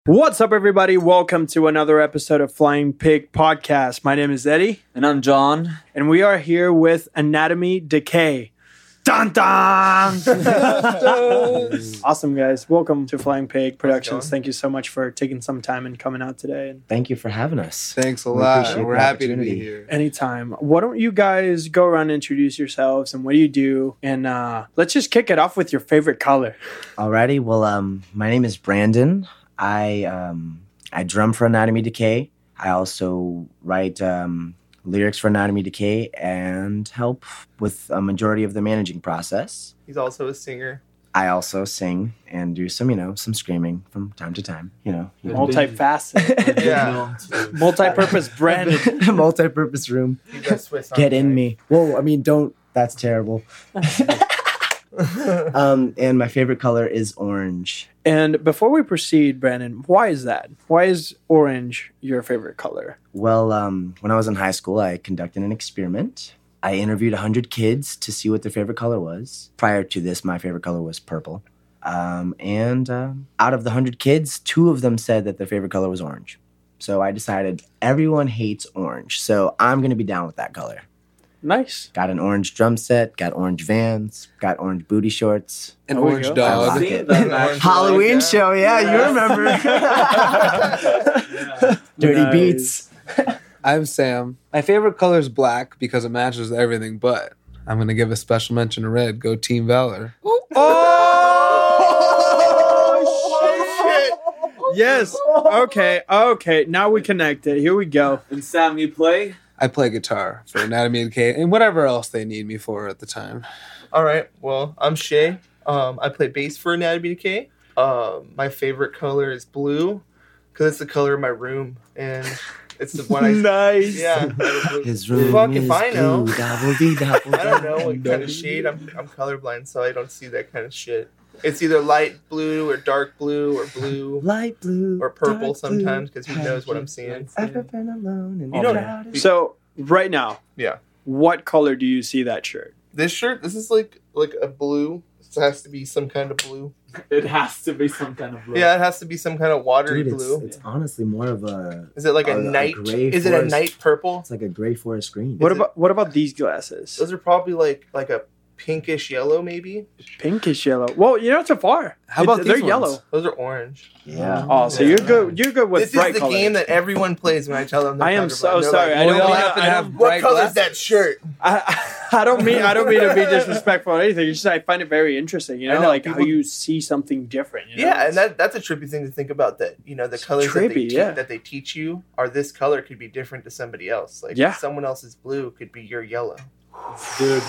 What's up, everybody? Welcome to another episode of Flying Pig Podcast. My name is Eddie. And I'm John. And we are here with Anatomy Decay. Dun dun! Awesome, guys. Welcome to Flying Pig Productions. Thank you so much for taking some time and coming out today. Thank you for having us. Thanks a lot. We're happy to be here. Anytime. Why don't you guys go around and introduce yourselves and what do you do? And let's just kick it off with your favorite color. Alrighty. Well, my name is Brandon. I drum for Anatomy Decay. I also write lyrics for Anatomy Decay and help with a majority of the managing process. He's also a singer. I also sing and do some, some screaming from time to time. Multifaceted. Yeah. Multi-purpose Brandon. Multi-purpose room. You got Swiss Get in me. Whoa, I mean, don't. That's terrible. And my favorite color is orange. And before we proceed, Brandon, why is that? Why is orange your favorite color? Well, when I was in high school, I conducted an experiment. I interviewed 100 kids to see what their favorite color was. Prior to this, my favorite color was purple. And out of the 100 kids, 2 of them said that their favorite color was orange. So I decided everyone hates orange, so I'm going to be down with that color. Nice. Got an orange drum set, got orange Vans, got orange booty shorts. An orange I dog. rock it. Halloween show, yeah, you remember. Dirty Nice. Beats. I'm Sam. My favorite color is black because it matches everything, but I'm going to give a special mention to red. Go Team Valor. Oh, shit. Yes. Okay. Now we connected. Here we go. And Sam, you play? I play guitar for Anatomy Decay and whatever else they need me for at the time. All right. Well, I'm Shay. I play bass for Anatomy Decay. My favorite color is blue because it's the color of my room, and it's the one I. Nice. Yeah. His room Fuck is if I know. blue, dabble-dee-dabble. I don't know what kind of shade. I'm colorblind, so I don't see that kind of shit. It's either light blue or dark blue or blue Light blue or purple dark sometimes blue. because who knows what I'm seeing. Ever been alone and You don't- crowded? So right now, Yeah. what color do you see that shirt? This shirt. This is like a blue. It has to be some kind of blue. It has to be some kind of blue. Yeah, it has to be some kind of watery Dude, blue. it's honestly more of a. Is it like a night? gray Is it a forest. night purple? It's like a gray forest green. What Is about these glasses? Those are probably like a pinkish yellow, maybe. Pinkish yellow. Well, you're not so far. How about they're these yellow? ones? Those are orange. Yeah. Oh, so Yeah. you're good. You're good with This bright is the colors. game that everyone plays when I tell them. They're I am colorblind. so They're sorry. like, I don't Well, mean. y'all have to I have don't- what bright color is that glasses. shirt? I don't mean to be disrespectful or anything. It's just I find it very interesting. You know, I know, like how people- you see something different. You know? Yeah, and that's a trippy thing to think about. That the colors trippy, yeah. that they teach you are this color could be different to somebody else. Like Yeah. someone else's blue could be your yellow. Dude,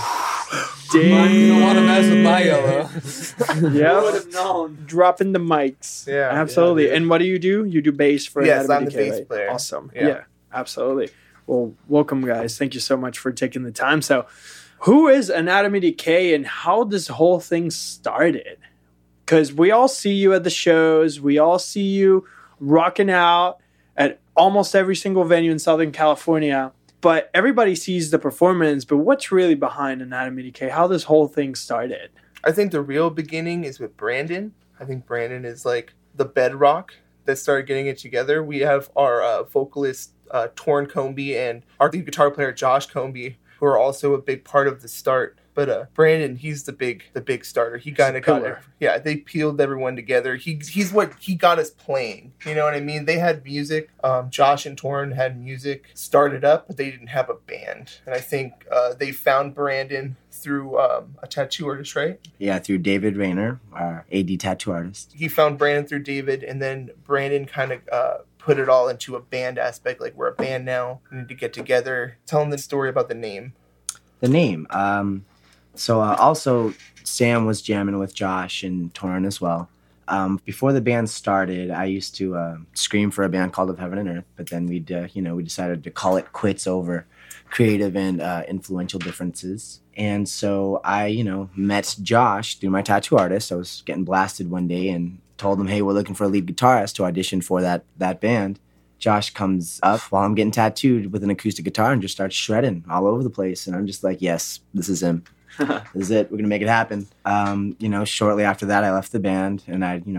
Damn. you don't want to mess with my yellow. Who would Yeah. have known? Dropping the mics. Yeah. Absolutely. Yeah, and what do? You do bass for Yes, Anatomy I'm the Decay, bass right? player. Awesome. Yeah. Yeah, absolutely. Well, welcome, guys. Thank you so much for taking the time. So, who is Anatomy Decay and how this whole thing started? Because we all see you at the shows. We all see you rocking out at almost every single venue in Southern California. But everybody sees the performance. But what's really behind Anatomy Decay? How this whole thing started? I think the real beginning is with Brandon. I think Brandon is like the bedrock that started getting it together. We have our vocalist Torn Comby and our lead guitar player Josh Comby, who are also a big part of the start. But Brandon, he's the big starter. He kind of got it. pillar. Yeah, they peeled everyone together. He's what he got us playing. You know what I mean? They had music. Josh and Torn had music started up, but they didn't have a band. And I think they found Brandon through a tattoo artist, right? Yeah, through David Rayner, our AD tattoo artist. He found Brandon through David, and then Brandon kind of put it all into a band aspect. Like, we're a band now. We need to get together. Tell him the story about the name. The name. Also, Sam was jamming with Josh and Torrin as well. Before the band started, I used to scream for a band called Of Heaven and Earth, but then we decided to call it quits over creative and influential differences. And so I, met Josh through my tattoo artist. I was getting blasted one day and told him, hey, we're looking for a lead guitarist to audition for that band. Josh comes up while I'm getting tattooed with an acoustic guitar and just starts shredding all over the place. And I'm just like, yes, this is him. This is it. We're going to make it happen. Shortly after that, I left the band and I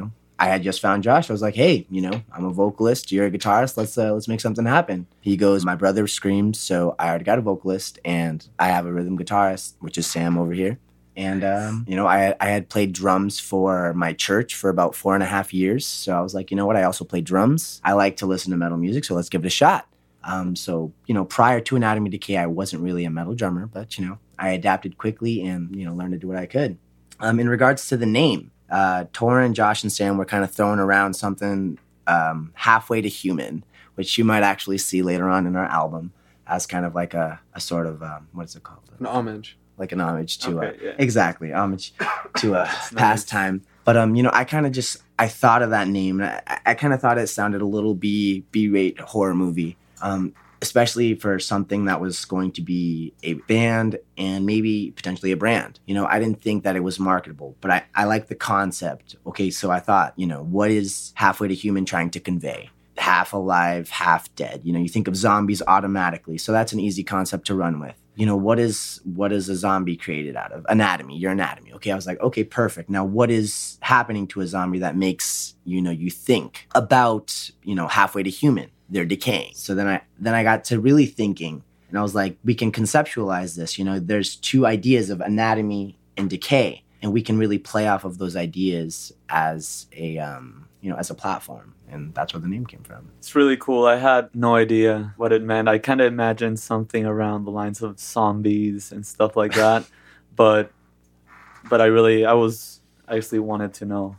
I had just found Josh. I was like, hey, I'm a vocalist. You're a guitarist. Let's make something happen. He goes, my brother screams, so I already got a vocalist, and I have a rhythm guitarist, which is Sam over here. And, I had played drums for my church for about 4.5 years. So I was like, you know what? I also play drums. I like to listen to metal music, so let's give it a shot. So prior to Anatomy Decay, I wasn't really a metal drummer, but, I adapted quickly and, learned to do what I could. In regards to the name, Torin, Josh, and Sam were kind of throwing around something halfway to human, which you might actually see later on in our album as kind of like a sort of, what is it called? An homage. Like an homage to Okay, yeah. exactly homage to a pastime. But I kind of I thought of that name, and I kind of thought it sounded a little B-rate horror movie, especially for something that was going to be a band and maybe potentially a brand. I didn't think that it was marketable, but I like the concept. Okay, so I thought, what is Halfway to Human trying to convey? Half alive, half dead. You think of zombies automatically, so that's an easy concept to run with. What is a zombie created out of? Anatomy, your anatomy. Okay, I was like, okay, perfect. Now, what is happening to a zombie that makes, you think about, halfway to human? They're decaying. So then I got to really thinking, and I was like, we can conceptualize this. There's two ideas of anatomy and decay, and we can really play off of those ideas as a, as a platform. And that's where the name came from. It's really cool. I had no idea what it meant. I kind of imagined something around the lines of zombies and stuff like that. but I actually wanted to know.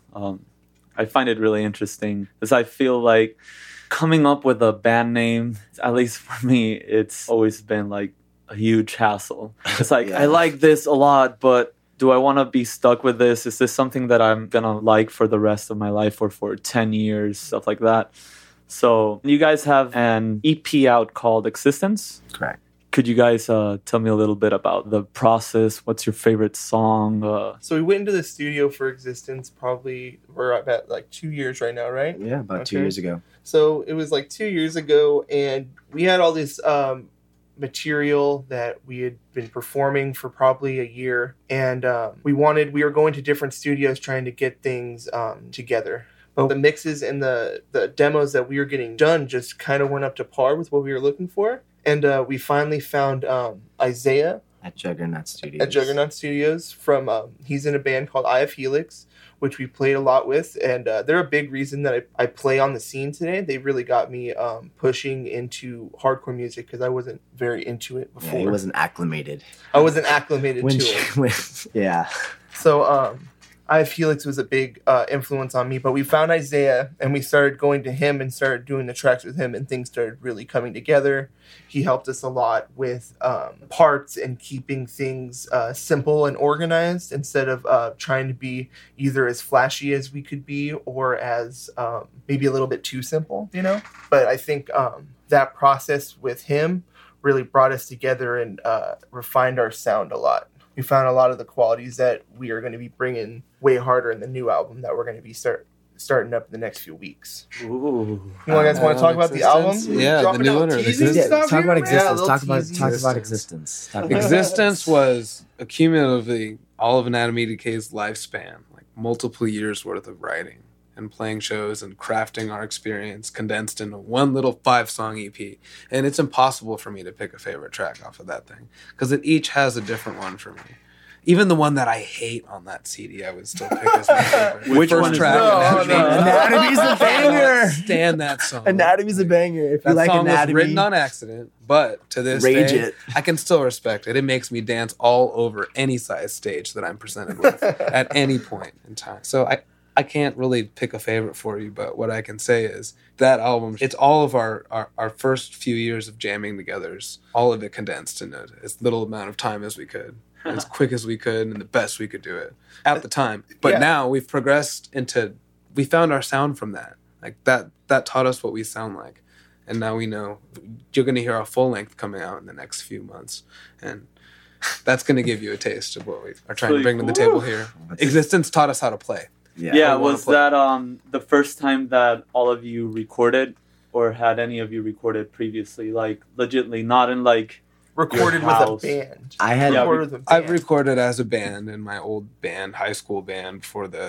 I find it really interesting because I feel like coming up with a band name, at least for me, it's always been like a huge hassle. It's like, Yeah. I like this a lot, but do I want to be stuck with this? Is this something that I'm going to like for the rest of my life or for 10 years, stuff like that? So you guys have an EP out called Existence. Correct. Could you guys tell me a little bit about the process? What's your favorite song? So we went into the studio for Existence probably, we're at like 2 years right now, right? Yeah, about 2 Okay. years ago. So it was like 2 years ago, and we had all this material that we had been performing for probably a year, and we were going to different studios trying to get things together. But the mixes and the demos that we were getting done just kind of weren't up to par with what we were looking for. And we finally found Isaiah At Juggernaut Studios. at Juggernaut Studios from he's in a band called Eye of Helix, which we played a lot with, and they're a big reason that I play on the scene today. They really got me pushing into hardcore music because I wasn't very into it before. Yeah, he wasn't acclimated. I wasn't acclimated When to she- it. yeah. So Eye of Helix was a big influence on me, but we found Isaiah and we started going to him and started doing the tracks with him, and things started really coming together. He helped us a lot with parts and keeping things simple and organized instead of trying to be either as flashy as we could be or as maybe a little bit too simple, But I think that process with him really brought us together and refined our sound a lot. We found a lot of the qualities that we are going to be bringing way harder in the new album that we're going to be starting up in the next few weeks. Ooh. You guys want to talk about the album? Existence? Yeah, Dropping the new out one or teasers Existence? and stuff talk here? about Yeah, existence. little talk about teasy. existence. Talk about Existence was cumulatively all of Anatomy Decay's lifespan, like multiple years worth of writing and playing shows and crafting our experience condensed into one little 5-song EP. And it's impossible for me to pick a favorite track off of that thing because it each has a different one for me. Even the one that I hate on that CD, I would still pick as my favorite. Which First one is track, that? Anatomy. No. Anatomy's a banger. Stand that song. Anatomy's a banger. If you That like song anatomy, was written on accident, but to this Rage day, it. I can still respect it. It makes me dance all over any size stage that I'm presented with at any point in time. So I can't really pick a favorite for you, but what I can say is that album, it's all of our first few years of jamming together, all of it condensed in as little amount of time as we could. As quick as we could and the best we could do it at the time. But Yeah. now we've progressed we found our sound from that. Like that taught us what we sound like. And now we know you're going to hear our full length coming out in the next few months. And that's going to give you a taste of what we are trying to bring to the table here. Existence taught us how to play. Yeah, I wanna was play. that the first time that all of you recorded, or had any of you recorded previously? Like, legitly, not in like... Recorded Your with a house. band. I had Yeah, Recorded with a I've band. recorded as a band in my old band, high school band before this.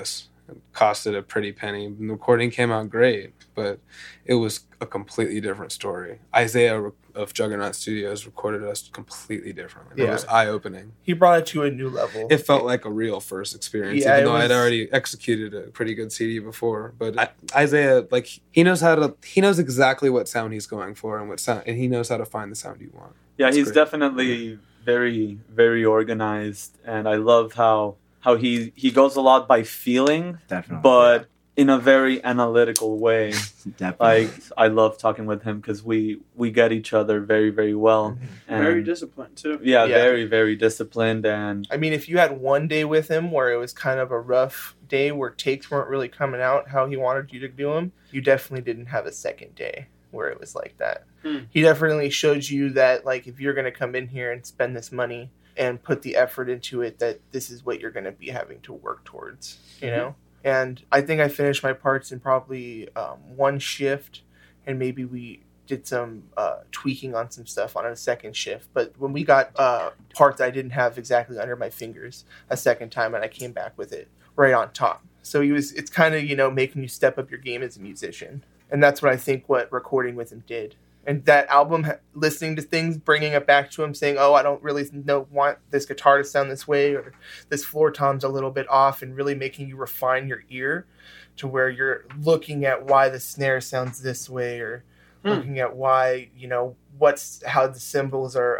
It costed a pretty penny. The recording came out great, but it was a completely different story. Isaiah of Juggernaut Studios recorded us completely differently. It Yeah. was eye-opening. He brought it to a new level. It felt like a real first experience, Yeah, even it though I'd was- already executed a pretty good CD before. But Isaiah, like, he knows exactly what sound he's going for and he knows how to find the sound you want. Yeah, That's he's great. definitely very, very organized, and I love how he goes a lot by feeling, Definitely. but in a very analytical way. Definitely. Like, I love talking with him because we get each other very, very well. And Very disciplined too. yeah, Yeah. very, very disciplined, and I mean, if you had one day with him where it was kind of a rough day where takes weren't really coming out how he wanted you to do them, you definitely didn't have a second day where it was like that. He definitely showed you that, like, if you're going to come in here and spend this money and put the effort into it, that this is what you're going to be having to work towards, you know? And I think I finished my parts in probably one shift, and maybe we did some tweaking on some stuff on a second shift. But when we got parts I didn't have exactly under my fingers a second time, and I came back with it right on top. So it's kind of, you know, making you step up your game as a musician. And that's what I think what recording with him did. And that album, listening to things, bringing it back to him, saying, oh, I don't really want this guitar to sound this way, or this floor tom's a little bit off, and really making you refine your ear to where you're looking at why the snare sounds this way, or looking at why, you know, how the cymbals are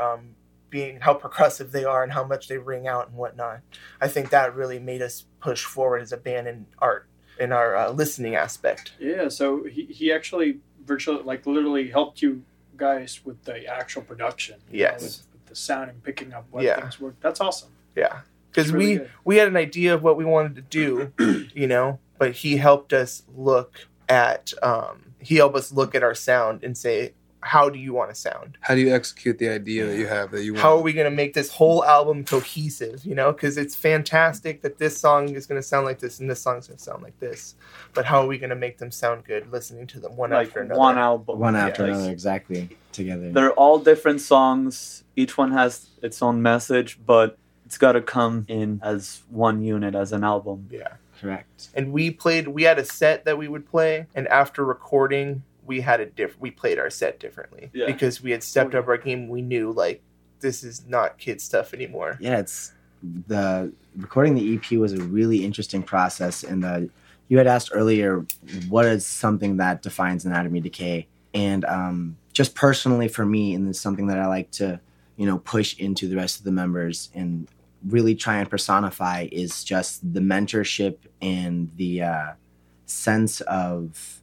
how percussive they are and how much they ring out and whatnot. I think that really made us push forward as a band in our listening aspect. Yeah, so he actually virtually, like, literally helped you guys with the actual production. you know, Yes. with the sound and picking up what Yeah. things work. That's awesome. Yeah. Because It's really good. we had an idea of what we wanted to do, you know, but he helped us look at our sound and say, how do you want to sound? How do you execute the idea that you have that you want? How are we going to make this whole album cohesive, you know? Because it's fantastic that this song is going to sound like this and this song's going to sound like this. But how are we going to make them sound good listening to them one like after another? one album. One after Like, another, exactly. Together. They're all different songs. Each one has its own message, but it's got to come in as one unit, as an album. Yeah. Correct. And we had a set that we would play, and after recording, we played our set differently. Yeah. Because we had stepped up our game. We knew, like, this is not kid stuff anymore. Yeah, it's the recording the EP was a really interesting process. And you had asked earlier, what is something that defines Anatomy Decay? And just personally for me, and it's something that I like to, you know, push into the rest of the members and really try and personify, is just the mentorship and the sense of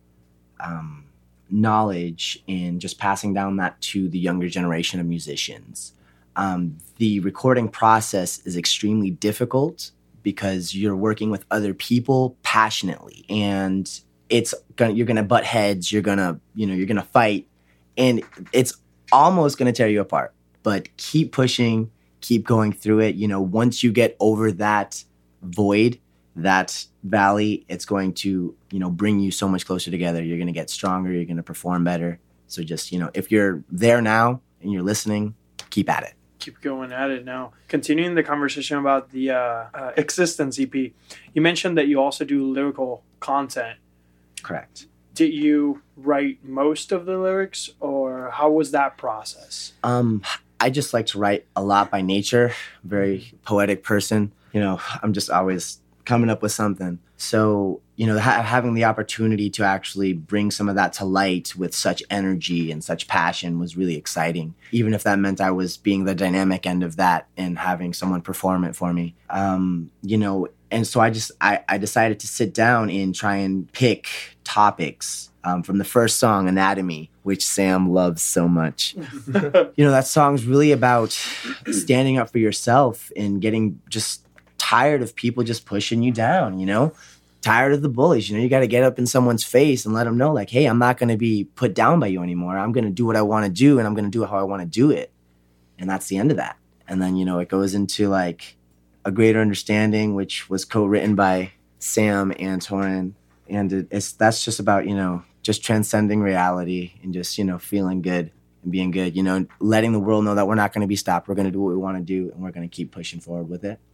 knowledge and just passing down that to the younger generation of musicians. The recording process is extremely difficult because you're working with other people passionately, and you're gonna butt heads, you're gonna fight, and it's almost gonna tear you apart. But keep pushing, keep going through it. You know, once you get over that void, that valley, it's going to, you know, bring you so much closer together. You're gonna get stronger, you're gonna perform better. So just, you know, if you're there now and you're listening, keep at it. Keep going at it now. Continuing the conversation about the Existence EP, you mentioned that you also do lyrical content. Correct. Did you write most of the lyrics, or how was that process? I just like to write a lot by nature. Very poetic person. You know, I'm just always coming up with something. So, you know, having the opportunity to actually bring some of that to light with such energy and such passion was really exciting. Even if that meant I was being the dynamic end of that and having someone perform it for me. You know, and so I decided to sit down and try and pick topics from the first song, Anatomy, which Sam loves so much. You know, that song's really about standing up for yourself and getting just tired of people just pushing you down, you know? Tired of the bullies. You know, you got to get up in someone's face and let them know, like, hey, I'm not going to be put down by you anymore. I'm going to do what I want to do, and I'm going to do it how I want to do it. And that's the end of that. And then, you know, it goes into, like, A Greater Understanding, which was co-written by Sam and Torin. And that's just about, you know, just transcending reality and just, you know, feeling good and being good, you know, letting the world know that we're not going to be stopped. We're going to do what we want to do, and we're going to keep pushing forward with it.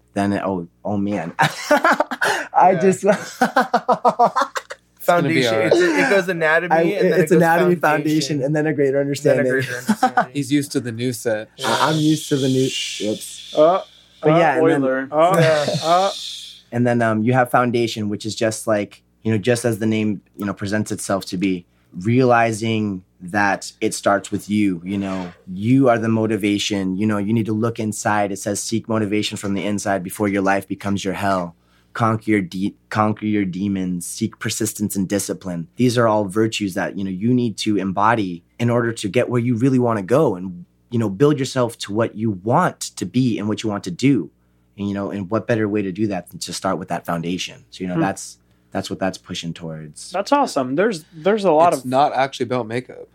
then oh man, I Yeah. just Foundation. all right. It goes anatomy, and then it's it goes anatomy, foundation, and then a greater then a understanding. greater understanding. He's used to the new set. I'm used to the new. Whoops. But yeah, and then- Euler. And then you have foundation, which is just like, just as the name, presents itself to be, realizing that it starts with you. You are the motivation. You need to look inside. It says seek motivation from the inside before your life becomes your hell. Conquer your demons, seek persistence and discipline. These are all virtues that, you need to embody in order to get where you really want to go and, build yourself to what you want to be and what you want to do. And, and what better way to do that than to start with that foundation. So, that's what that's pushing towards. That's awesome. There's a lot It's not actually about makeup.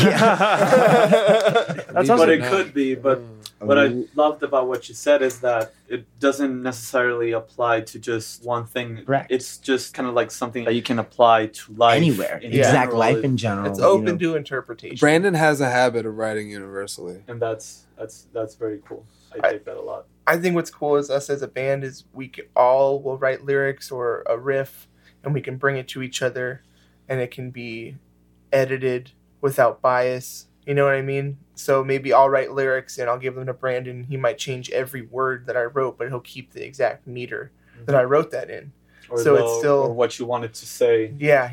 That's But awesome. it could be. But what I loved about what you said is that it doesn't necessarily apply to just one thing. Correct. It's just kind of like something that you can apply to life Anywhere. in Exact general. life in general. It's open to interpretation. Brandon has a habit of writing universally. And that's very cool. I take that a lot. I think what's cool is us as a band is all will write lyrics or a riff, and we can bring it to each other, and it can be edited without bias. You know what I mean? So maybe I'll write lyrics and I'll give them to Brandon. He might change every word that I wrote, but he'll keep the exact meter that I wrote that in. Or So it's still- or what you wanted to say. Yeah,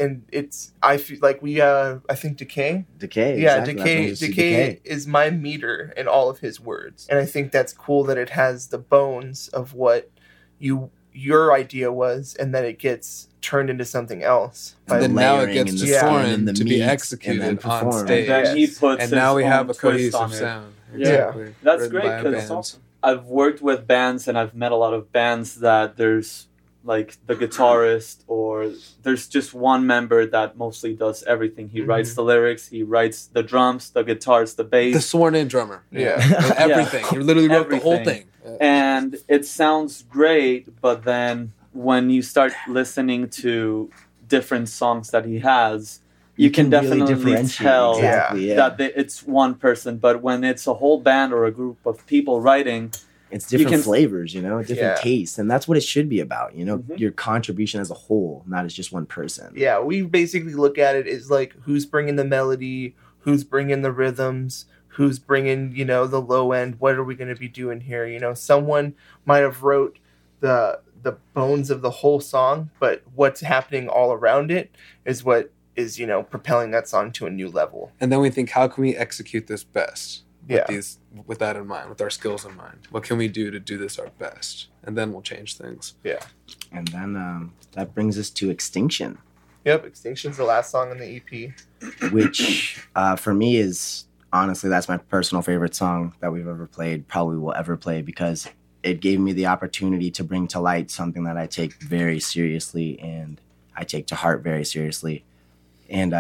I feel like I think Decay. Decay. Yeah, exactly. That's when you see Decay is my meter in all of his words. And I think that's cool that it has the bones of what your idea was, and then it gets turned into something else. By And then now it layering gets and to the skin Soren and the to be meat and executed then on performed. stage. And then he puts And now his we have own a twist cohesive on it. sound. Yeah. Exactly. That's Written great by a because band. awesome. I've worked with bands and I've met a lot of bands that there's like the guitarist or there's just one member that mostly does everything. He writes the lyrics, he writes the drums, the guitars, the bass. The sworn in drummer. Yeah. With everything. He literally wrote the whole thing. And it sounds great, but then when you start listening to different songs that he has, you can really definitely differentiate. tell Exactly, yeah. that it's one person. But when it's a whole band or a group of people writing, It's different can- flavors, different Yeah. tastes. And that's what it should be about, Mhm. your contribution as a whole, not as just one person. Yeah, we basically look at it as like who's bringing the melody, who's bringing the rhythms, who's bringing, the low end. What are we going to be doing here? Someone might have wrote the bones of the whole song, but what's happening all around it is what is, propelling that song to a new level. And then we think, how can we execute this best? Yeah. With that in mind, with our skills in mind. What can we do to do this our best? And then we'll change things. Yeah. And then that brings us to Extinction, Yep, Extinction's the last song on the EP. which for me is, honestly, that's my personal favorite song that we've ever played, probably will ever play, because it gave me the opportunity to bring to light something that I take very seriously and I take to heart very seriously. And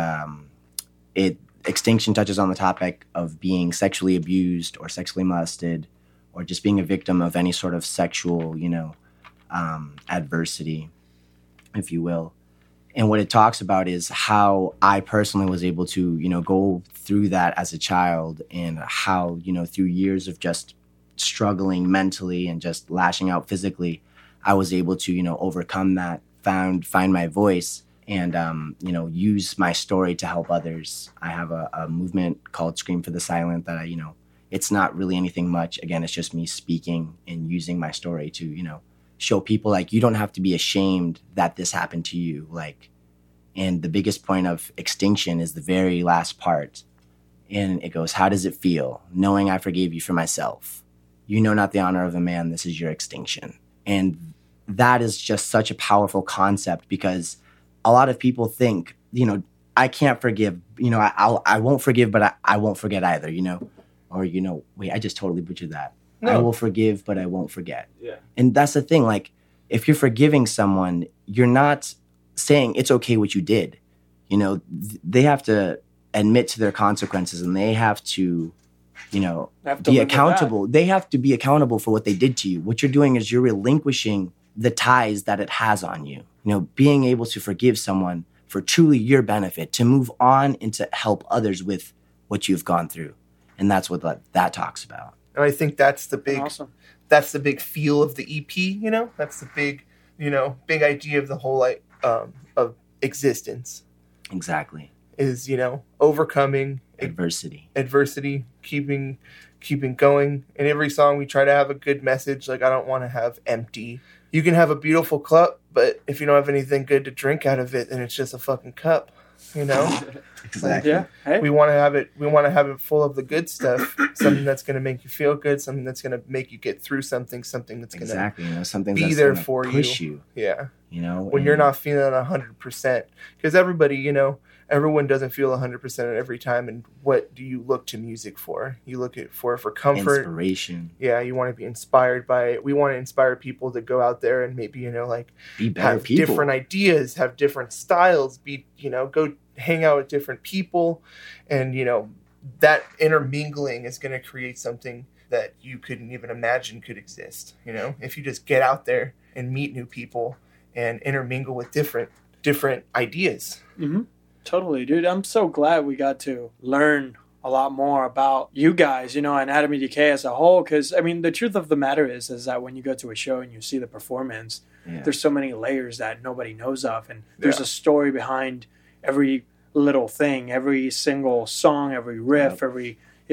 Extinction touches on the topic of being sexually abused or sexually molested or just being a victim of any sort of sexual, adversity, if you will. And what it talks about is how I personally was able to, go through that as a child and how, through years of just struggling mentally and just lashing out physically, I was able to, overcome that, find my voice and, use my story to help others. I have a movement called Scream for the Silent that it's not really anything much. Again, it's just me speaking and using my story to, show people like you don't have to be ashamed that this happened to you. And the biggest point of Extinction is the very last part. And it goes, how does it feel knowing I forgave you for myself? You know not the honor of a man, this is your extinction. And that is just such a powerful concept because a lot of people think, I can't forgive, I won't forgive, but I won't forget either, or, wait, I just totally butchered that. No. I will forgive, but I won't forget. yeah, And that's the thing. If you're forgiving someone, you're not saying it's okay what you did. They have to admit to their consequences and they have to, have to be live with accountable. They have to be accountable for what they did to you. What you're doing is you're relinquishing the ties that it has on you. Being able to forgive someone for truly your benefit, to move on and to help others with what you've gone through. And that's what that talks about. And I think that's the Awesome. that's the big feel of the EP. You know, that's the big big idea of the whole of existence. Exactly. Is overcoming adversity, keeping going. In every song, we try to have a good message. Like, I don't want to have empty. You can have a beautiful cup, but if you don't have anything good to drink out of it, then it's just a fucking cup. Exactly. Yeah. Hey. We want to have it. We want to have it full of the good stuff. Something that's going to make you feel good. Something that's going to make you get through something. Something that's going to Exactly. Something be that's there gonna for push you. you. Yeah. When and you're not feeling 100%, because everybody, everyone doesn't feel 100% every time. And what do you look to music for? You look at for comfort, inspiration. Yeah, you want to be inspired by it. We want to inspire people to go out there and maybe be better have people. different ideas, have different styles. Go hang out with different people, and that intermingling is going to create something that you couldn't even imagine could exist. If you just get out there and meet new people and intermingle with different ideas. Mm-hmm. Totally, dude. I'm so glad we got to learn a lot more about you guys, Anatomy Decay as a whole. Because, the truth of the matter is that when you go to a show and you see the performance, there's so many layers that nobody knows of. And there's a story behind every little thing, every single song, every riff, every,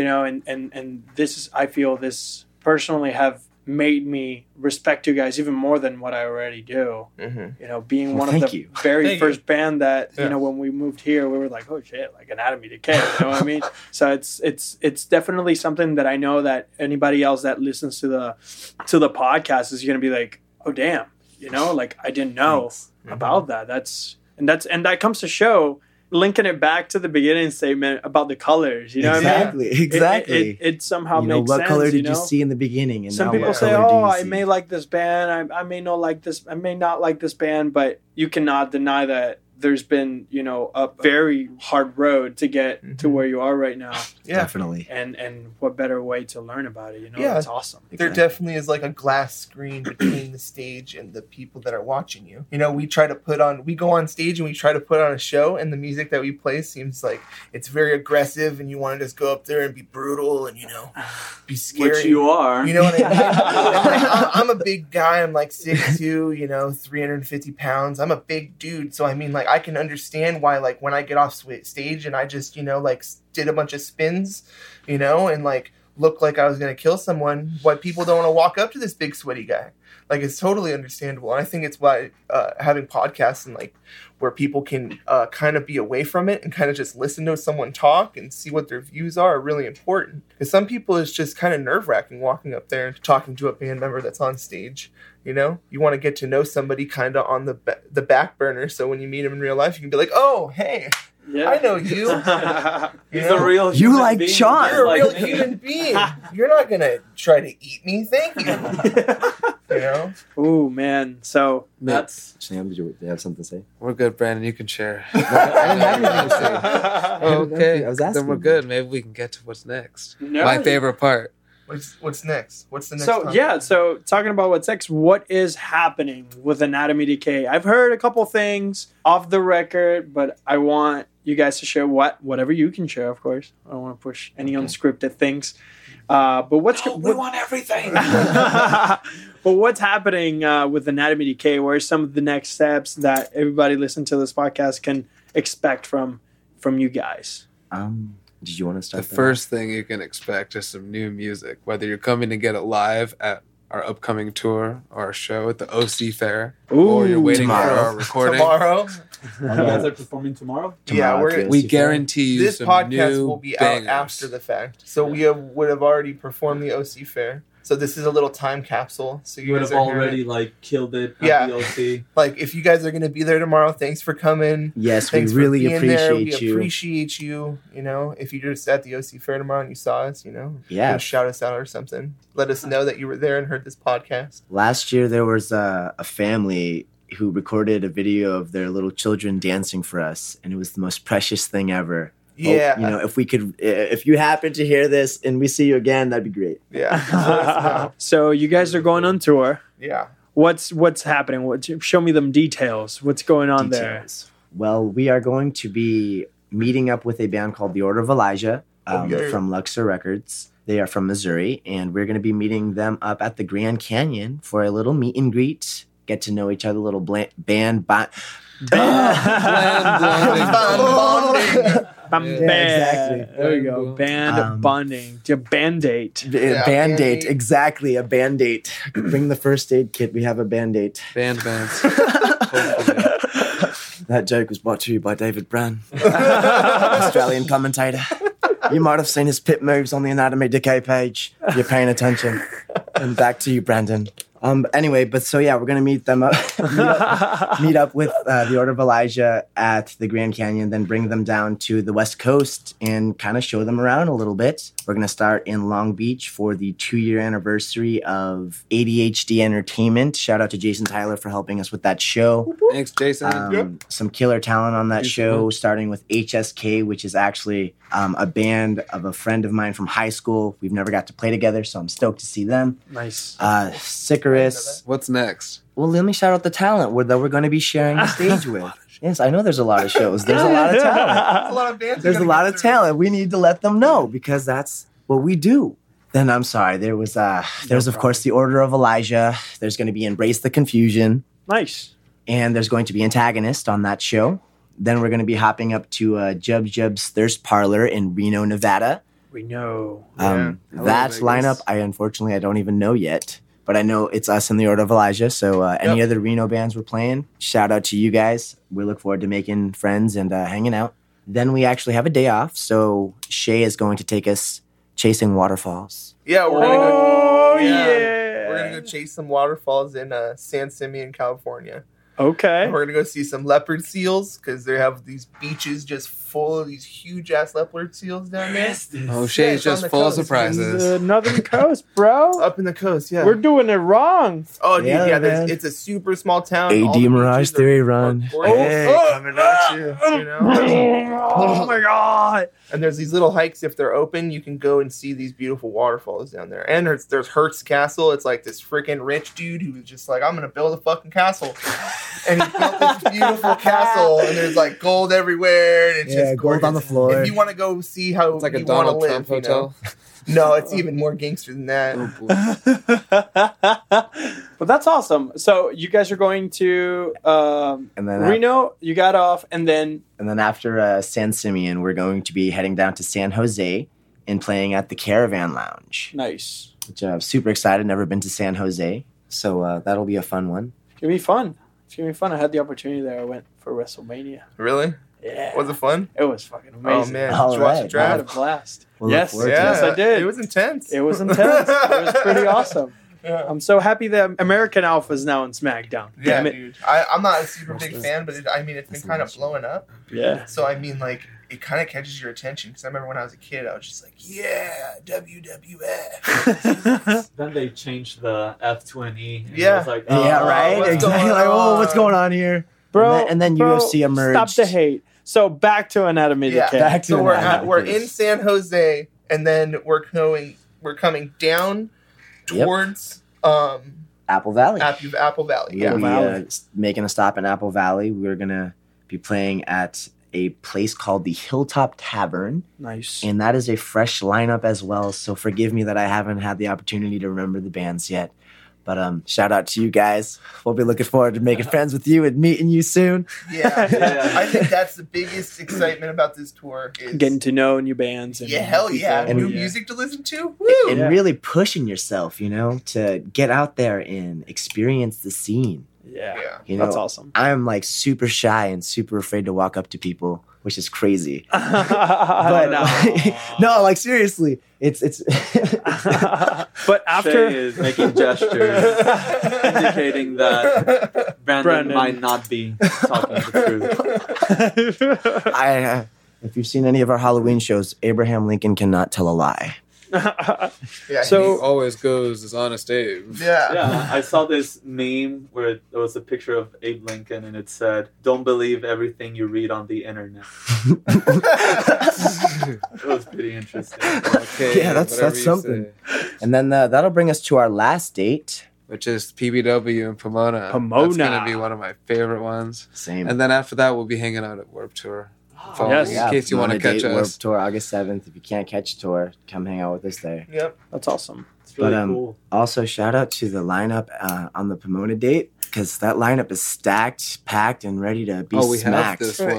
and this is, I feel this personally have made me respect you guys even more than what I already do. Mm-hmm. Being one of the very first band that when we moved here, we were like, oh shit, like Anatomy Decay. You know what I mean? So it's definitely something that I know that anybody else that listens to the podcast is going to be like, oh damn, like I didn't know about that. That comes to show. Linking it back to the beginning statement about the colors, what I mean? Exactly. It somehow makes what sense. Color did you see in the beginning? And some now people what say, color do "Oh, you I see?" may like this band. I may not like this. I may not like this band." But you cannot deny that there's been, a very hard road to get to where you are right now. Yeah, definitely. And what better way to learn about it? Yeah, it's awesome. There definitely is like a glass screen between the stage and the people that are watching you. We go on stage and we try to put on a show, and the music that we play seems like it's very aggressive, and you want to just go up there and be brutal and be scary. Which you are. You know what I mean? I'm a big guy. I'm like 6'2", 350 pounds. I'm a big dude, so I can understand why, like, when I get off stage and I just, did a bunch of spins, and like look like I was going to kill someone, why people don't want to walk up to this big sweaty guy. Like, it's totally understandable. And I think it's why having podcasts and like where people can kind of be away from it and kind of just listen to someone talk and see what their views are really important. Because some people it's just kind of nerve-wracking walking up there and talking to a band member that's on stage. You want to get to know somebody kind of on the back burner, so when you meet them in real life, you can be like, "Oh, hey, I know you. He's a real. You like being. Sean? You're a real human being. You're not gonna try to eat me. Thank you." Ooh, man. So That's. Sam, did you have something to say? We're good, Brandon. You can share. I didn't have anything to say. Okay, I was asking. then we're good. Maybe we can get to what's next. No. My favorite part. What's next? What's the next? So topic? so talking about what's next, what is happening with Anatomy Decay? I've heard a couple things off the record, but I want you guys to share whatever you can share, of course. I don't want to push any unscripted things. But We want everything. but what's happening with Anatomy Decay? What are some of the next steps that everybody listening to this podcast can expect from you guys? Did you want to start? The first thing you can expect is some new music, whether you're coming to get it live at our upcoming tour or our show at the OC Fair, or you're waiting for our recording. Tomorrow. You guys are performing tomorrow? Yeah, We guarantee you this some podcast new will be bangers. out after the fact, so we would have already performed the OC Fair. So this is a little time capsule. So You would guys have are already hearing killed it at Yeah. the OC. like, if you guys are going to be there tomorrow, thanks for coming. Yes, we Thanks for really being there. appreciate We you. appreciate you. If you're just at the OC Fair tomorrow and you saw us, Yeah. shout us out or something. Let us know that you were there and heard this podcast. Last year there was a family who recorded a video of their little children dancing for us, and it was the most precious thing ever. Yeah, If you happen to hear this and we see you again, that'd be great. yeah, So you guys are going on tour. yeah. What's happening? Show me them details. What's going on Details. Well, we are going to be meeting up with a band called The Order of Elijah. Yeah. from Luxor Records. They are from Missouri, and we're going to be meeting them up at the Grand Canyon for a little meet and greet. Get to know each other, little band. Exactly. There we go. Band bonding. A band-aid. Band-aid, Band-Aid. exactly. A Band-Aid. Bring the first aid kit. We have a Band-Aid. Bands. Hopefully. That joke was brought to you by David Brand, Australian commentator. You might have seen his pit moves on the Anatomy Decay page if you're paying attention. And back to you, Brandon. Anyway, but so yeah, we're gonna meet up with the Order of Elijah at the Grand Canyon, then bring them down to the West Coast and kind of show them around a little bit. We're gonna start in Long Beach for the 2-year anniversary of ADHD Entertainment. Shout out to Jason Tyler for helping us with that show. Thanks, Jason. Some killer talent on that show, starting with HSK, which is actually a band of a friend of mine from high school. We've never got to play together, so I'm stoked to see them. Nice. Sicarus. What's next? Well, let me shout out the talent that we're going to be sharing the stage with. Yes, I know there's a lot of shows. There's a lot of talent. A lot of bands. There's a lot of talent. We need to let them know because that's what we do. Then I'm sorry. There's of course the Order of Elijah. There's going to be Embrace the Confusion. Nice. And there's going to be Antagonist on that show. Then we're going to be hopping up to Jub's Thirst Parlor in Reno, Nevada. We know. That Vegas. lineup, I don't even know yet. But I know it's us in the Order of Elijah. So any other Reno bands we're playing, shout out to you guys. We look forward to making friends and hanging out. Then we actually have a day off. So Shay is going to take us chasing waterfalls. Yeah, we're gonna go. Oh, yeah. We're gonna go chase some waterfalls in San Simeon, California. Okay. And we're gonna go see some leopard seals because they have these beaches just full of these huge ass leopard seals down there. Oh, Shay's it's on just the full of coast. surprises. The Northern Coast, bro. Up in the coast, yeah. We're doing it wrong. Oh, dude, Yeah, yeah. man. It's a super small town. AD All the Mirage beaches Theory are Run. gorgeous. Hey, coming at you. You know? Oh my god. And there's these little hikes. If they're open, you can go and see these beautiful waterfalls down there. And there's Hertz Castle. It's like this freaking rich dude who was just like, I'm gonna build a fucking castle. And he built this beautiful castle, and there's like gold everywhere, and it's just gold on the gorgeous. floor. If you want to go see how It's like a you want to Donald live, Trump you know? hotel. No, it's even more gangster than that. But that's awesome. So you guys are going to And then Reno. You got off, and then after San Simeon, we're going to be heading down to San Jose and playing at the Caravan Lounge, nice. which I'm super excited. Never been to San Jose, so that'll be a fun one. It's gonna be fun. It's gonna be fun. I had the opportunity there. I went for WrestleMania. Really? Yeah. Was it fun? It was fucking amazing. Oh man, All did you watch right. the I had a draft? blast. We'll look Yes, forward to yes, I did. It was intense. It was intense. It was pretty awesome. Yeah. I'm so happy that American Alpha is now in SmackDown. Yeah, Damn it. dude. I'm not a super big fan, but it's been kind of blowing up. Yeah. So I mean, like, it kind of catches your attention. Because I remember when I was a kid, I was just like, yeah, WWF. Then they changed the F to an E. And Yeah. it was like, Yeah, right. what's Exactly. going Like, oh, what's on? going on here, Bro, And then bro, UFC emerged. Stop the hate. So back to Anatomy Yeah. Decay. Back to So Anatomy we're Decay. in San Jose, and then we're coming down Yep. towards Apple Valley. Apple Valley. We'll Yeah. be making a stop in Apple Valley. We're gonna be playing at a place called the Hilltop Tavern, Nice. and that is a fresh lineup as well. So forgive me that I haven't had the opportunity to remember the bands yet. But shout out to you guys. We'll be looking forward to making friends with you and meeting you soon. Yeah. Yeah. I think that's the biggest excitement about this tour is Getting to know new bands. And yeah, hell yeah, people. new And- music to listen to. Woo! And Yeah. really pushing yourself, to get out there and experience the scene. Yeah. Yeah. You know, That's awesome. I'm like super shy and super afraid to walk up to people, which is crazy. but But no, like seriously, it's but after Shay is making gestures indicating that Brandon might not be talking the truth. I if you've seen any of our Halloween shows, Abraham Lincoln cannot tell a lie. Yeah, So- He always goes as honest Abe. yeah. Yeah, I saw this meme where there was a picture of Abe Lincoln and it said, "Don't believe everything you read on the internet." It was pretty interesting. Okay, Yeah, that's whatever you something. say. And then that'll bring us to our last date. Which is PBW in Pomona. Pomona. That's going to be one of my favorite ones. Same. And then after that, we'll be hanging out at Warped Tour. fall, Yes. in case you want to catch Warped us. Tour August 7th. If you can't catch Tour, come hang out with us there. Yep. That's awesome. It's really But, cool. Also, shout out to the lineup on the Pomona date, because that lineup is stacked, packed, and ready to be Oh, we smacked. have this one.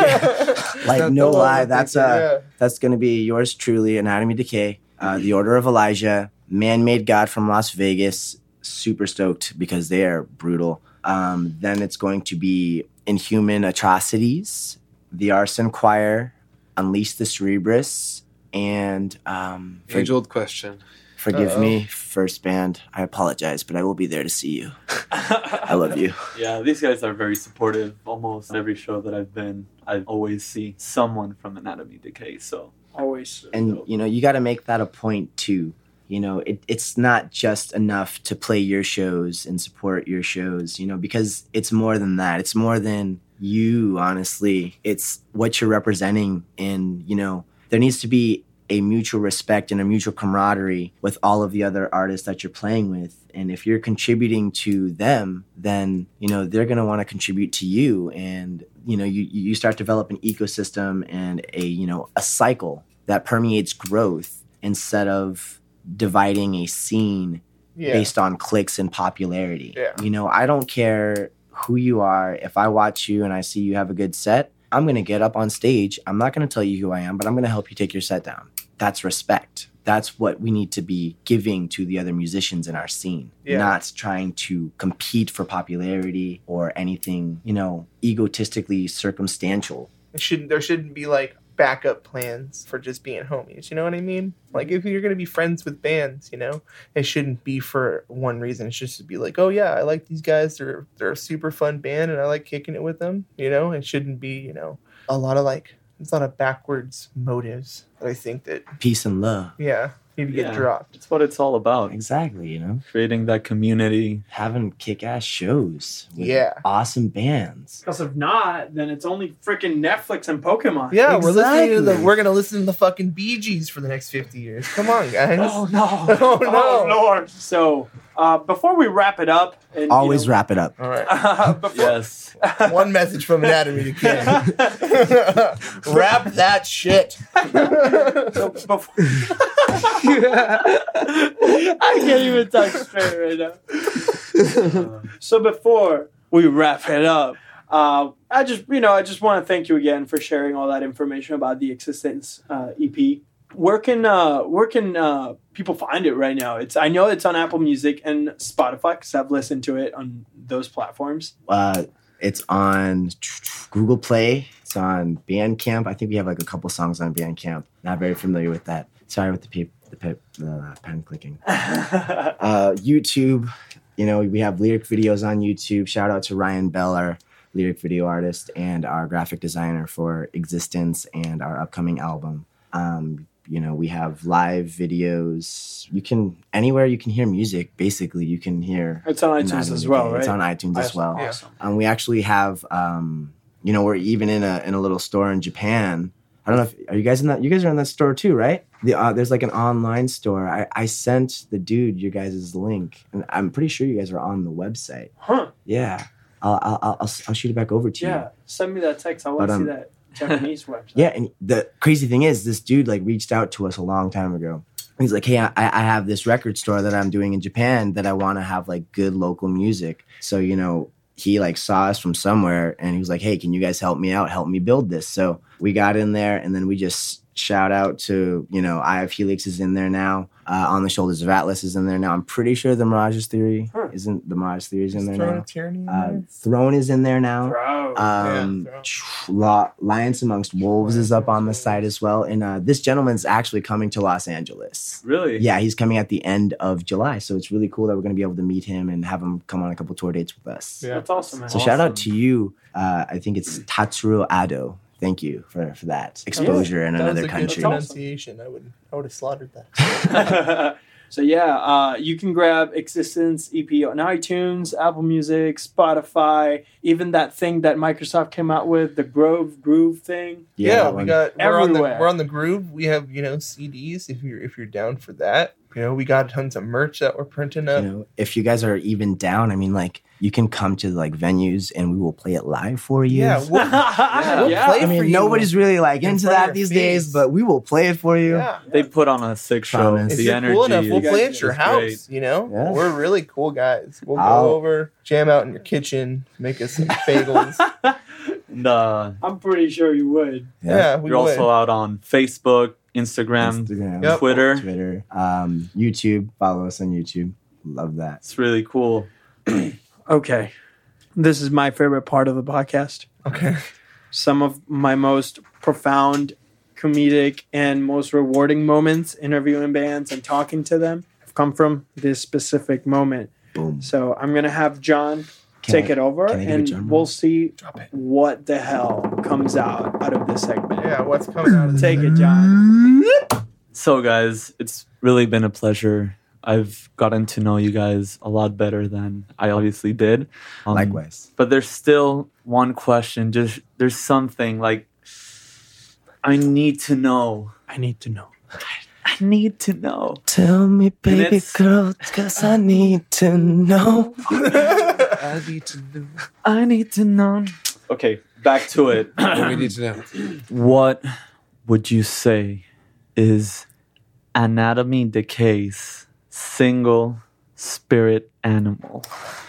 Like, Not no the lie, one that's yeah. that's going to be yours truly, Anatomy Decay, The Order of Elijah, Man-Made God from Las Vegas. Super stoked because they are brutal. Then it's going to be Inhuman Atrocities, The Arson Choir, Unleash the Cerebrus, and Age-old question. forgive Uh-oh. me, first band. I apologize, but I will be there to see you. I love you. Yeah, these guys are very supportive. Almost every show that I've been, I always see someone from Anatomy Decay. So Always. And you know, you got to make that a point too. You know, it's not just enough to play your shows and support your shows, you know, because it's more than that. It's more than you, honestly. It's what you're representing. And, you know, there needs to be a mutual respect and a mutual camaraderie with all of the other artists that you're playing with. And if you're contributing to them, then, you know, they're going to want to contribute to you. And, you know, you start developing an ecosystem and a cycle that permeates growth instead of dividing a scene Yeah. based on clicks and popularity. Yeah. You know, I don't care who you are. If I watch you and I see you have a good set, I'm going to get up on stage. I'm not going to tell you who I am, but I'm going to help you take your set down. That's respect. That's what we need to be giving to the other musicians in our scene, Yeah. not trying to compete for popularity or anything, you know, egotistically circumstantial. There shouldn't be like backup plans for just being homies. You know what I mean? Like if you're gonna be friends with bands, you know, it shouldn't be for one reason. It's just to be like, oh yeah, I like these guys. They're a super fun band, and I like kicking it with them. You know, it shouldn't be, you know, a lot of backwards motives that I think that Peace and love. need to get Yeah. dropped. that's what it's all about. Exactly, you know, Creating that community. having kick-ass shows with Yeah. awesome bands. Because if not, then it's only freaking Netflix and Pokemon. Yeah, Exactly. we're gonna listen to the fucking Bee Gees for the next 50 years. Come on, guys. Oh no! Oh, no. Lord! So before we wrap it up, and, Always wrap it up. All right. before, Yes. One message from Anatomy Decay. Wrap that shit. So before, I can't even talk straight right now. So before we wrap it up, I just want to thank you again for sharing all that information about the Existence EP. Where can people find it right now? I know it's on Apple Music and Spotify because I've listened to it on those platforms. It's on Google Play. It's on Bandcamp. I think we have like a couple songs on Bandcamp. Not very familiar with that. Sorry with the pen clicking. YouTube. You know, we have lyric videos on YouTube. Shout out to Ryan Bell, our lyric video artist, and our graphic designer for Existence and our upcoming album. You know, we have live videos. Anywhere you can hear music, basically, you can hear. It's on iTunes Anatomy as well, Decay. right? It's on iTunes as well. Awesome. We actually have, you know, we're even in a little store in Japan. I don't know are you guys in that? You guys are in that store too, right? There's like an online store. I sent the dude your guys' link, and I'm pretty sure you guys are on the website. Huh? Yeah, I'll shoot it back over to you. Yeah. Send me that text. I want to see that Japanese website. Yeah, and the crazy thing is, this dude like reached out to us a long time ago. He's like, hey, I have this record store that I'm doing in Japan that I want to have like good local music. So, you know, he like saw us from somewhere and he was like, hey, can you guys help me out? Help me build this. So we got in there and then we just shout out to, you know, Eye of Helix is in there now. On the Shoulders of Atlas is in there now. I'm pretty sure the Mirage's Theory isn't. The Mirage Theory is in there Throne now. of Tyranny in there? Throne is in there now. Bro. Lions Amongst Wolves is up on the site as well. And this gentleman's actually coming to Los Angeles. Really? Yeah, he's coming at the end of July. So it's really cool that we're going to be able to meet him and have him come on a couple tour dates with us. Yeah. That's awesome, man. So shout out to you. I think it's Tatsuro Ado. Thank you for that exposure in That was another a good country. pronunciation. I would have slaughtered that. So yeah, you can grab Existence EP on iTunes, Apple Music, Spotify, even that thing that Microsoft came out with, the Groove thing. Yeah, that we're one. on Everywhere. the Groove. We have, you know, CDs if you're down for that. You know, we got tons of merch that we're printing up. You know, if you guys are even down, I mean, like, you can come to like venues and we will play it live for you. Yeah, we'll Yeah. play I for mean, you. nobody's really like in into front of that your these face. days, but we will play it for you. Yeah. They put on a sick show. Promise. If The you're energy. cool enough, we'll is- play at your is house. great. You know, Yeah. we're really cool guys. We'll I'll- go over, jam out in your kitchen, make us some bagels. And, I'm pretty sure you would. Yeah, we you're would. also out on Facebook, Instagram. Instagram, Twitter. Twitter, YouTube. Follow us on YouTube. Love that. It's really cool. Okay. This is my favorite part of the podcast. Okay. Some of my most profound, comedic, and most rewarding moments interviewing bands and talking to them have come from this specific moment. Boom. So I'm going to have John Can take I- it over, can I give a and drum we'll roll? see Drop it. what the hell comes out of this segment. Yeah, what's coming out of this? Take it, John. So, guys, it's really been a pleasure. I've gotten to know you guys a lot better than I obviously did. Likewise. But there's still one question. Just there's something like I need to know. I need to know. I need to know. Tell me, baby it's- girl, 'cause I need to know. I need to know. I need to know. Okay, back to it. What we need to know. What would you say is Anatomy Decay's single spirit animal?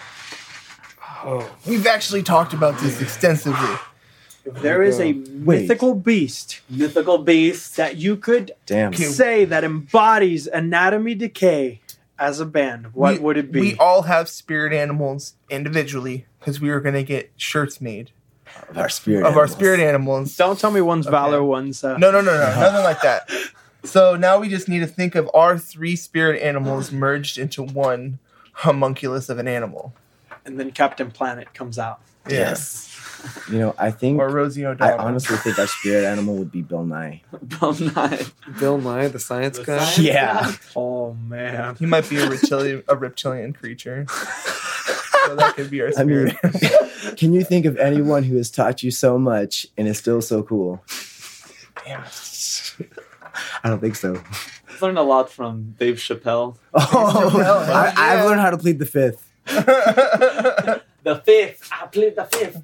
We've actually talked about this extensively. If there is a mythical beast Mythical beast. that you could Damn. say that embodies Anatomy Decay as a band, what would it be? We all have spirit animals individually because we were going to get shirts made Of our spirit. of our animals. spirit animals. Don't tell me one's Valor, one's... No, nothing like that. So now we just need to think of our 3 spirit animals merged into one homunculus of an animal. And then Captain Planet comes out. Yes. You know, I think Or Rosie I O'Donnell. honestly think our spirit animal would be Bill Nye. Bill Nye. Bill Nye, the science guy. Yeah. Oh, man. He might be a reptilian creature. So that could be our I mean, spirit. can you think of anyone who has taught you so much and is still so cool? Damn. I don't think so. I've learned a lot from Dave Chappelle. Oh, I've learned how to plead the fifth. The fifth. I played the fifth.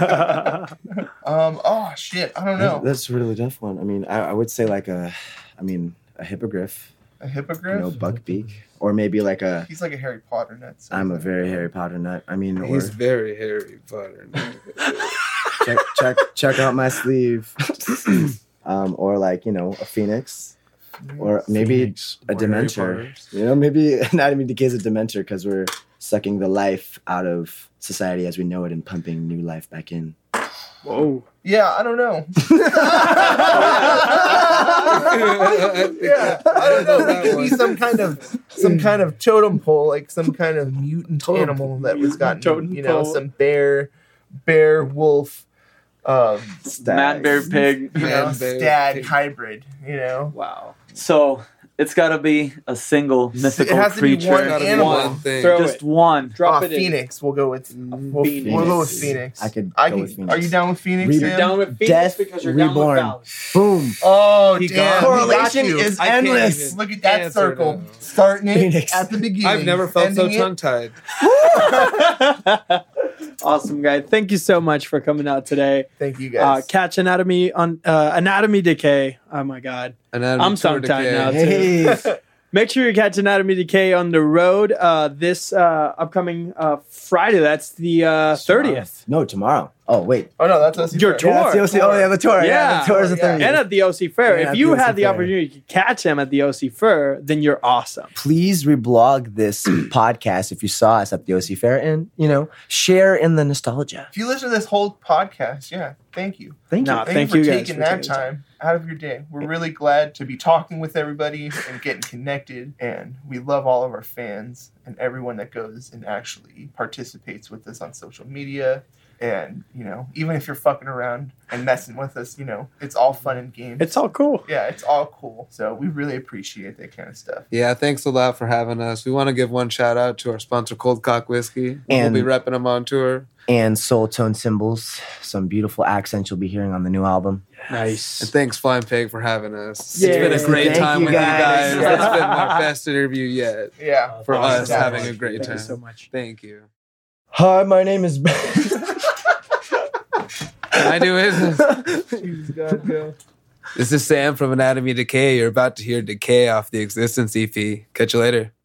Oh shit, I don't know. That's a really tough one. I mean, I would say like a hippogriff, A hippogriff? buckbeak, or maybe like a. He's like a Harry Potter nut. so- I'm a very Harry Potter nut. I mean, or He's very Harry Potter. check out my sleeve, or like a phoenix, or maybe a Or Harry dementor. Potters. Maybe Anatomy Decay's a dementor because we're sucking the life out of society as we know it and pumping new life back in. Whoa. Yeah, I don't know. Yeah, I don't know. It could be some kind of totem pole, like some kind of mutant Totem animal that was gotten, Totem pole. some bear, wolf, Man, bear, pig. Man, bear, stag pig. hybrid. Wow. So it's got to be a single mythical has to be creature. one Gotta be animal. one thing. Throw Just it. one. Drop it in. Phoenix. We'll go with. We'll go with Phoenix. I could I go can, with Phoenix. Are you down with Phoenix? You're You're Sam? down with Phoenix Death because you're down with reborn. Valor. Boom. Oh, He damn. got- he Correlation got you. is I can't endless. even Look at that answer circle. now. Starting it Phoenix. at the beginning. I've never felt so ending it- tongue tied. Awesome, guy. Thank you so much for coming out today. Thank you guys. Catch Anatomy on Anatomy Decay. Oh my God. Anatomy I'm Tour tongue-tied Decay. now. Hey. Make sure you catch Anatomy Decay on the road this upcoming Friday. That's the 30th. No, tomorrow. Oh, wait. Oh no, that's us. Your tour. Yeah, that's the OC. Oh, yeah, the tour. Yeah, Yeah. the tour is the Yeah. 30th. And at the OC Fair. Yeah, If at you the OC had the Fair. opportunity to catch him at the OC Fair, then you're awesome. Please reblog this podcast if you saw us at the OC Fair and, share in the nostalgia. If you listen to this whole podcast, yeah, thank you. Thank you. Nah, Thank you for guys taking for that taking the time out of your day. We're really glad to be talking with everybody and getting connected. And we love all of our fans and everyone that goes and actually participates with us on social media. And, even if you're fucking around and messing with us, it's all fun and games. It's all cool. Yeah, it's all cool. So we really appreciate that kind of stuff. Yeah, thanks a lot for having us. We want to give one shout out to our sponsor, Cold Cock Whiskey. And- We'll be repping them on tour. And Soul Tone Cymbals, some beautiful accents you'll be hearing on the new album. Nice. And thanks, Flying Pig, for having us. Yeah. It's been a great Thank time you, with you guys. guys. It's been my best interview yet. Yeah. For Awesome. us having a great Thank time. you so much. Thank you. Hi, my name is. Can I do it? Jeez, God, go. This is Sam from Anatomy Decay. You're about to hear Decay off the Existence EP. Catch you later.